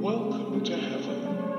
Welcome to heaven.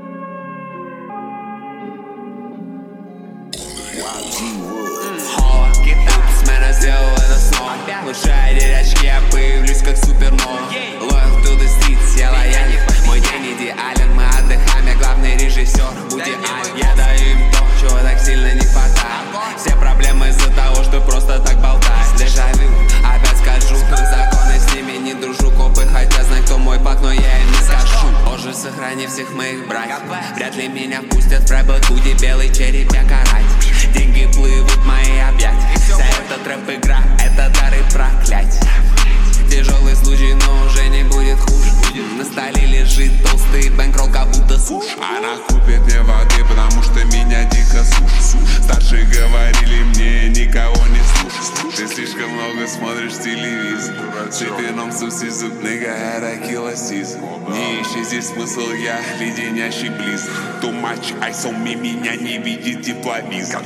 С меня сделал это снова. Лучшая дырочки, я появлюсь как супернова. Loyal to the streets, я лоялен. Мой день идеален, мы отдыхаем, я главный режиссер. Будь идеален, я даю им то, чего так сильно не хватает. Все проблемы из-за того, что просто так болтаешь. Дежавю, опять скажу, законы с ними не дружу. Копы хотят знать, кто мой пак, но я им не скажу. Боже, сохрани всех моих братьев. Вряд ли меня впустят в рэп-худи, белый череп я карать. Деньги плывут в мои объятия. Вся эта трэп-игра, это дары проклятия. Тяжелый случай, но уже не будет хуже. На столе лежит толстый бэнкролл, как будто суш. Она купит мне воды, потому что меня дико сушит. Старшие говорили мне, никого не слушай. Ты слишком много смотришь телевизор. Цепеном суси зуб, нога, это килосиз. Не ищи здесь смысл, я леденящий близ. Too much ice on me, меня не видит тепловизор.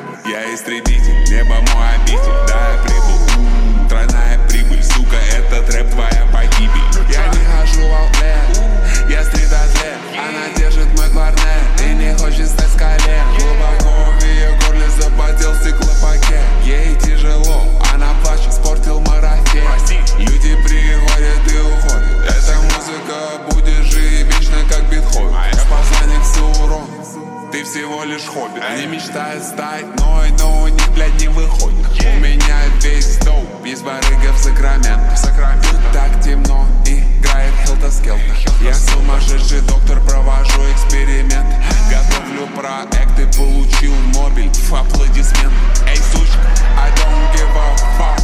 Я истребитель, небо мой обитель. Да, я прибыл, тройная прибыль. Сука, это трэп, твоя погибель. Я не хожу в аутлет, я стрит-атлет. Она держит мой кларнет и не хочет стать с колен. Глубоко в ее горле запотел стеклопакет. Ей тяжело, она плачет, спортил марафет. Люди приходят и уходят. Эта музыка будет жить вечно, как Бетховен. Я посланник Саурона, ты всего лишь хобби. Они мечтают стать мной, но у них, блядь, не выходит. У меня весь доуп, есть барыга в Сакраменто. Тут так темно, играет Хелта-Скелта. Я сумасшедший доктор, провожу эксперимент. Готовлю проекты, получил Нобель. Аплодисмент. Эй, сучка, I don't give a fuck.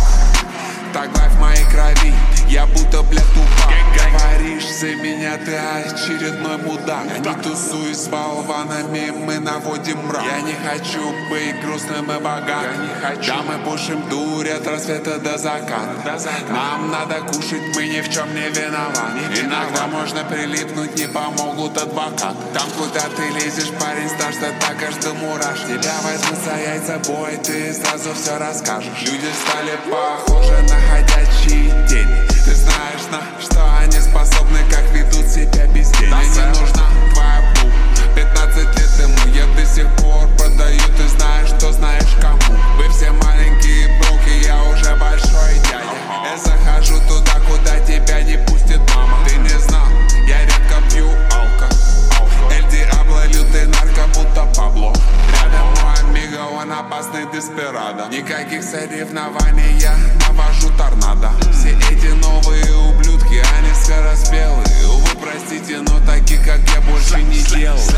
Так в моей крови, я будто, блядь, тупак. Говоришь за меня, ты очередной мудак. Я не тусуюсь с болванами, мы наводим мрак. Я не хочу быть грустным и богатым. Да, мы пушим дурь от рассвета до заката. Нам надо кушать, мы ни в чем не виноваты. Иногда можно прилипнуть, не помогут адвокаты. Там, куда ты лезешь, парень, старше, так каждый мураш. Тебя возьмут за яйца, бой, ты сразу все расскажешь. Люди стали похожи на ходячие тени. Ты знаешь, на что они способны, как ведут себя без денег. Мне не нужна твоя пул, 15 лет ему я до сих пор продаю. Ты знаешь, что знаешь кому. Вы все маленькие броки, я уже большой дядя. Я захожу туда, куда тебя не пустит мама. Ты не знал, я редко пью алко. Эль Диабло, лютый нарко, будто Пабло. Рядом мой амиго, он опасный деспирадо. Никаких соревнований, я навожу торнадо. Все эти новые ублюдки, они скороспелые. Увы, простите, но таких, как я, больше не делал.